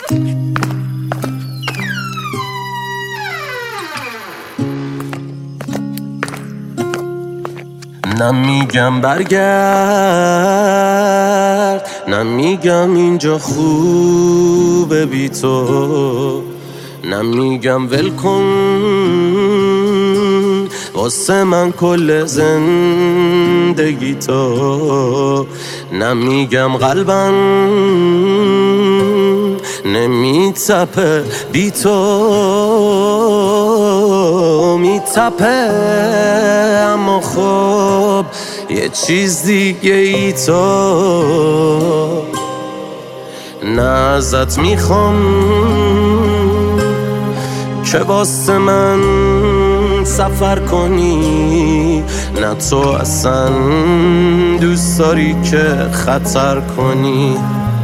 نمیگم برگرد، نمیگم اینجا خوبه بی تو، نمیگم ول کن واسه من کل زندگی تو، نمیگم قلبم نمیتپه بی تو، میتپه اما خب یه چیز دیگه ای تو. نه ازت میخوام که واسه من سفر کنی، نه تو اصلا دوست داری که خطر کنی.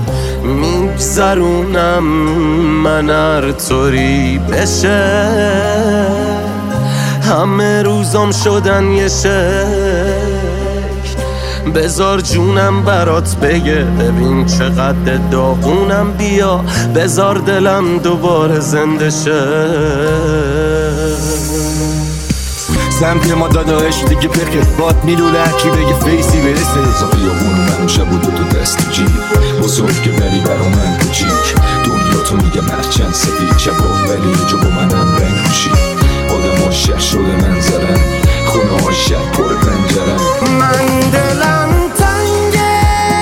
میگذرونم من هر طوری بشه، همه روزام شدن یه شکل. بذار جونم برات بگه ببین چقدر داغونم، بیا بذار دلم دوباره زنده شه. سمت ما داداش دیگه پرکت باد میلونه، هرکی بگه فیسی برسه. زاقیابون من شب و دو دست جیب بزرگ که ولی برا من کوچیک. دنیا تو میگم هرچند سفید جواب ولی جو با منم رنگ پوشی. آدم ها شهر شده منظرن، خونه ها شهر پر پنجرن. من دلم تنگه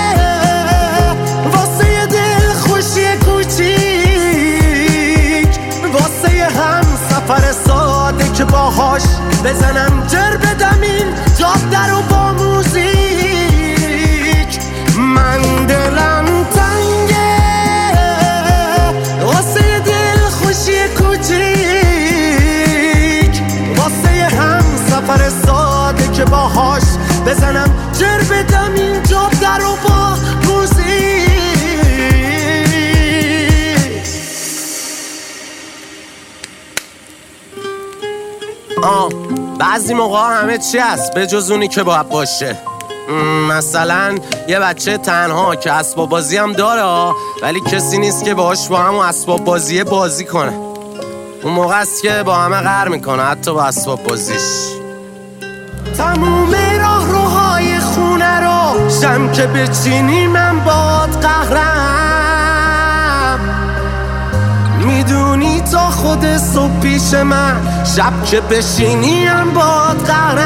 واسه یه دل خوشی کوچیک، واسه یه هم سفر ساده که باهاش بزنم جر بدم این جاده رو با موزیک. من دلم تنگه واسه یه دل خوشی کوچیک، واسه یه هم سفر ساده که باهاش بزنم جر بدم این جاده رو با موزیک. بعضی موقع همه چی هست به جز اونی که باید باشه. مثلا یه بچه تنها که اسباب بازی هم داره ولی کسی نیست که باهاش با همون اسباب بازی بازی کنه. اون موقع است که با همه قهر میکنه حتی با اسباب بازیش. تموم راه روهای خونه رو شم که بچینی من باد قهرم، میدونی تا خود صبح پیش من شب که بشینی هم باد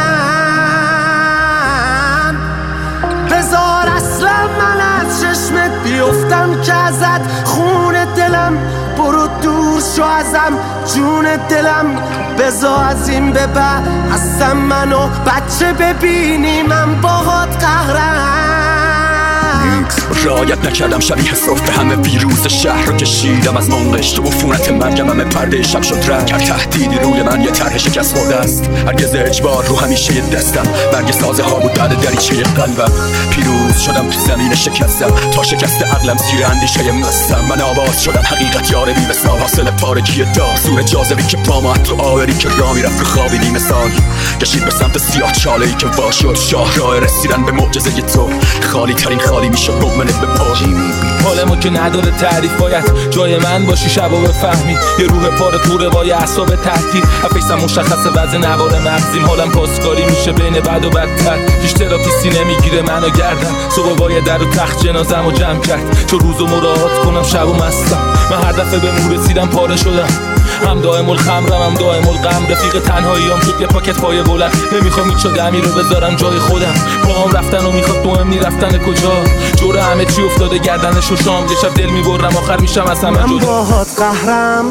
قهرم. بذار اصلا من از چشمت بیفتم که ازت خون دلم، برو دور شو ازم جون دلم. بذار از این به بعد اصلا منو بچه ببینی من باهات قهرم. رعایت نکردم شبیه صرف به همه ویروس شهر رو کشیدم از منقش تو عفونت مرگم، همه پرده شب شد رنگ. هر تهدیدی روی من یه طرح شکست خورده است، هرگز اجبار رو همیشه دستم. برگ سازه ها بود بعد دریچه قلبم، پیروز شدم زمین شکستم تا شکست عقلم زیر اندیشه مستم. من آواز شدم حقیقت یار بی مثال، حاصل پارگی داسور جاذبی که پامو تو آوری که راه میرفت رو خوابی بی مثال. کشید به سمت سیاه چاله‌ای که وا شد، شاهراه رسیدن به معجزه تو. خالی ترین خالی میشه مؤمنت به پا. حالمو که نداره تعریف باید جای من باشی شب و بفهمی. یه روح پاره تو روای اعصاب تحتیل، افیسم مشخصه وضع نوار مغزیم. حالم پاسکاری میشه بین بد و بدتر، هیچ تراپیستی نمیگیره منو گردن. صبح باید در و تخت جنازمو جمع کرد چون روزو مراعات کنم شب و مستم. من هر دفعه به مو رسیدم پاره شدم، هم دائم الخمرم هم دائم الغم. رفیق تنهاییام شد یه پاکت پای بلند، نمیخوام هیچ دمی رو بذارم جای خودم. پاهم رفتن و میخواد مهم نی رفتن کجا، جور همه چی افتاده گردنش و شام. یه شب دل میبرم آخر میشم از همه جدا. من باهات قهرم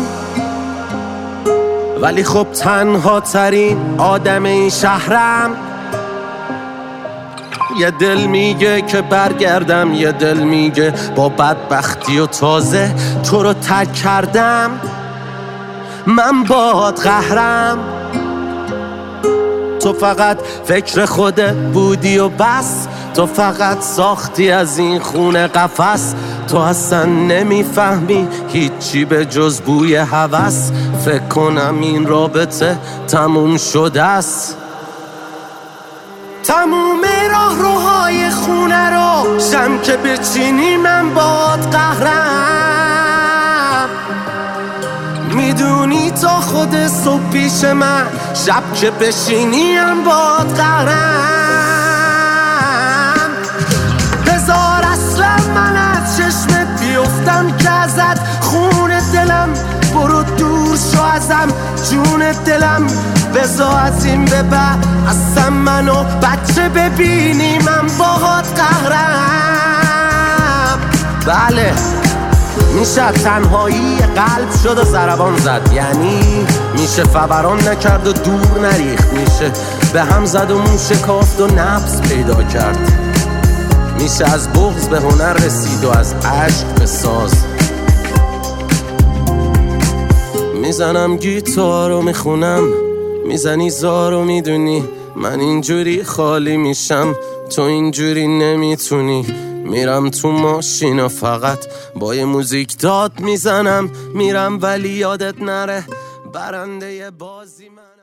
ولی خب تنها ترین آدم این شهرم. یه دل میگه که برگردم، یه دل میگه با بدبختی و تازه تو رو ترک کردم. من باهات قهرم، تو فقط فکر خودت بودی و بس. تو فقط ساختی از این خونه قفس، تو اصلا نمیفهمی هیچی به جز بوی هوس. فکر کنم این رابطه تموم شده است. تموم راه روهای خونه رو شم که بچینی من باد قهرم، صبح پیش من، شب که بشینیم باد قهرم. بذار اصلا من از چشمت بیفتم که ازت خون دلم، برو دور شو ازم جون دلم. بذار از این به بعد اصلا منو بچه ببینی من باهات قهرم. بله میشه تنهایی قلب شد و ضربان زد، یعنی میشه فوران نکرد و دور نریخت، میشه به هم زد و مو شکافت و نبض پیدا کرد، میشه از بغض به هنر رسید و از عشق به ساز. میزنم گیتار و میخونم، میزنی زار و میدونی من اینجوری خالی میشم، تو اینجوری نمیتونی. میرم تو ماشین و فقط با یه موزیک داد میزنم، میرم ولی یادت نره برنده بازی منم.